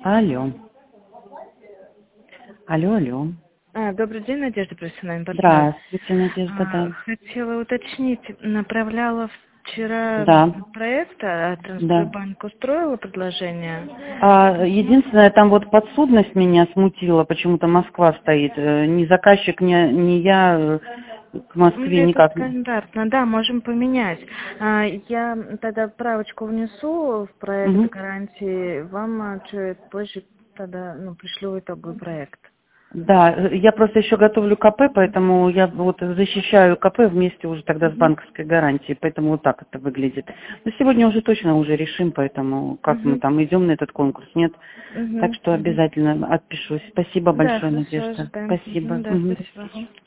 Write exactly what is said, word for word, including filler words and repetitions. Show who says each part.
Speaker 1: Алло. Алло, алло.
Speaker 2: А, добрый день, Надежда, профессиональный партнер.
Speaker 1: Здравствуйте, Надежда,
Speaker 2: А,
Speaker 1: да.
Speaker 2: хотела уточнить, направляла вчера
Speaker 1: Да,
Speaker 2: проект, а
Speaker 1: да.
Speaker 2: Транстройбанк устроила предложение?
Speaker 1: А, единственное, там вот подсудность меня смутила, почему-то Москва стоит. Э, Ни заказчик, ни, ни я э, к
Speaker 2: Ну,
Speaker 1: Москве
Speaker 2: это
Speaker 1: никак.
Speaker 2: стандартно, да, можем поменять. А, я тогда правочку внесу в проект
Speaker 1: Мгм.
Speaker 2: гарантии, вам а, чуть позже тогда ну, пришлю итоговый проект.
Speaker 1: Да, э, я просто еще готовлю КП, поэтому я вот защищаю КП вместе уже тогда с
Speaker 2: Мгм.
Speaker 1: банковской гарантией, поэтому вот так это выглядит. Но сегодня уже точно уже решим, поэтому как мы
Speaker 2: Мгм.
Speaker 1: там идем на этот конкурс, нет. Так
Speaker 2: Мгм.
Speaker 1: что
Speaker 2: Мгм.
Speaker 1: обязательно отпишусь. Спасибо
Speaker 2: Да,
Speaker 1: большое,
Speaker 2: хорошо,
Speaker 1: Надежда.
Speaker 2: ожидаем.
Speaker 1: Спасибо.
Speaker 2: Мгм, да,
Speaker 1: Мгм, до
Speaker 2: спасибо.
Speaker 1: встречи.